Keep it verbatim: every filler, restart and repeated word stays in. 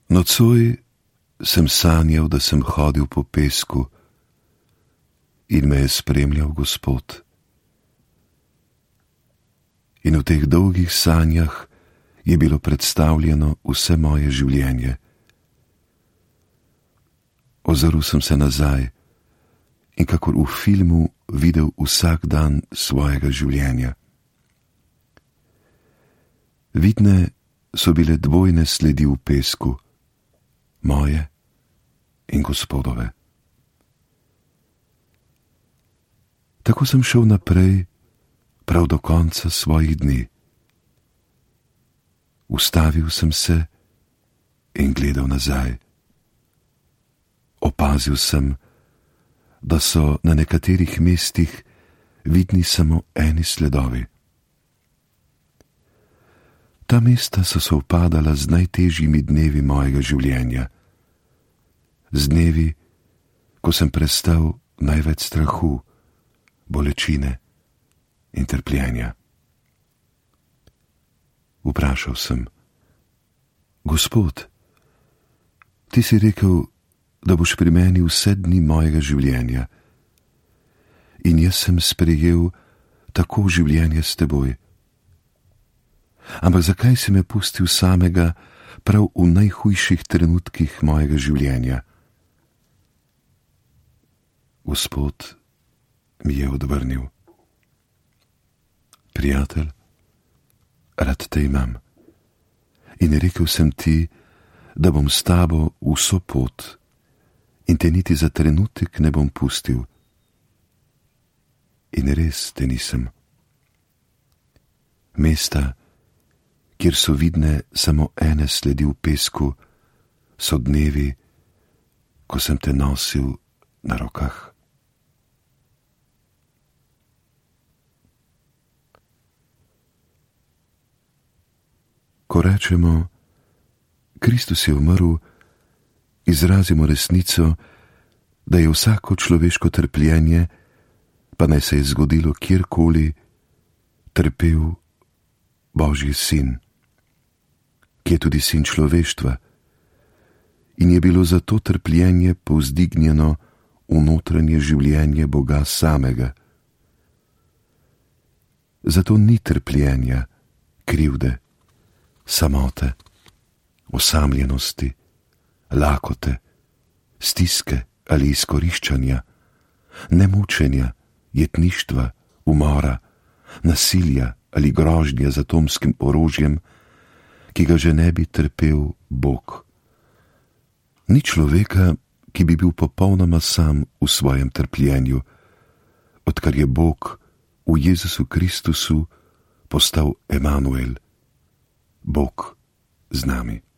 Nocoj sem sanjal, da sem hodil po pesku in me je spremljal Gospod. In v teh dolgih sanjah je bilo predstavljeno vse moje življenje. Ozrl sem se nazaj in kakor v filmu videl vsak dan svojega življenja. Vidne so bile dvojne sledi v pesku, moje in Gospodove. Tako sem šel naprej prav do konca svojih dni. Ustavil sem se in gledal nazaj. Opazil sem, da so na nekaterih mestih vidni samo eni sledovi. Ta mesta so sovpadala z najtežjimi dnevi mojega življenja, z dnevi, ko sem prestal največ strahu, bolečine in trpljenja. Vprašal sem: Gospod, ti si rekel, da boš pri meni vse dni mojega življenja, in jaz sem sprejel tako življenje s teboj. Ampak zakaj si me pustil samega prav v najhujših trenutkih mojega življenja? Gospod mi je odvrnil: Prijatelj, rad te imam in rekel sem ti, da bom s tabo vso pot in te niti za trenutek ne bom pustil. In res te nisem. Mesta, kjer so vidne samo ene sledi v pesku, so dnevi, ko sem te nosil na rokah. Ko rečemo, Kristus je umrl, izrazimo resnico, da je vsako človeško trpljenje, pa naj se je zgodilo kjerkoli, trpel Božji sin, ki je tudi sin človeštva, in je bilo za to trpljenje povzdignjeno v notranje življenje Boga samega. Zato ni trpljenja, krivde, samote, osamljenosti, lakote, stiske ali izkoriščanja, nemučenja, jetništva, umora, nasilja ali grožnje z atomskim orožjem, ki ga že ne bi trpel Bog. Ni človeka, ki bi bil popolnoma sam v svojem trpljenju, odkar je Bog v Jezusu Kristusu postal Emanuel, Bog z nami.